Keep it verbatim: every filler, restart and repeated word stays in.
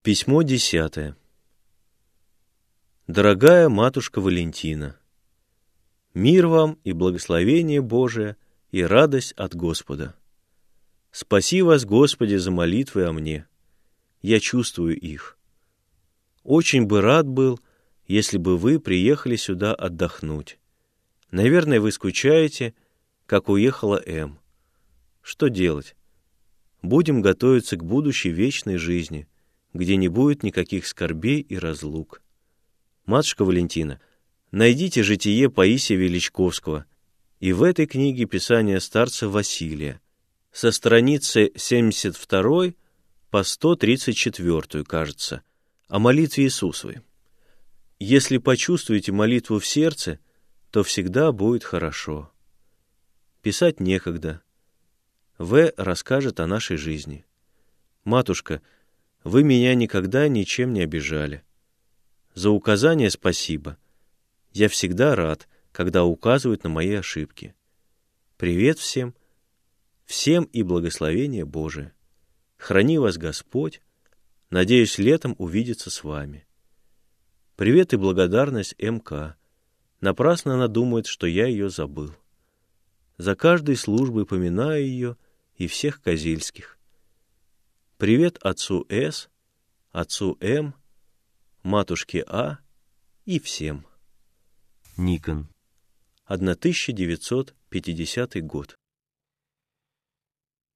Письмо десятое. Дорогая матушка Валентина, мир вам и благословение Божие и радость от Господа. Спаси вас, Господи, за молитвы о мне. Я чувствую их. Очень бы рад был, если бы вы приехали сюда отдохнуть. Наверное, вы скучаете, как уехала М. Что делать? Будем готовиться к будущей вечной жизни, где не будет никаких скорбей и разлук. Матушка Валентина, найдите житие Паисия Величковского и в этой книге Писания старца Василия со страницы семьдесят второй по сто тридцать четвёртую, кажется, о молитве Иисусовой. Если почувствуете молитву в сердце, то всегда будет хорошо. Писать некогда. В. расскажет о нашей жизни. Матушка, вы меня никогда ничем не обижали. За указание спасибо. Я всегда рад, когда указывают на мои ошибки. Привет всем. Всем и благословение Божие. Храни вас Господь. Надеюсь, летом увидеться с вами. Привет и благодарность М К. Напрасно она думает, что я ее забыл. За каждой службой поминаю ее и всех Козельских. Привет отцу С, отцу М, матушке А и всем. Никон. тысяча девятьсот пятидесятый год.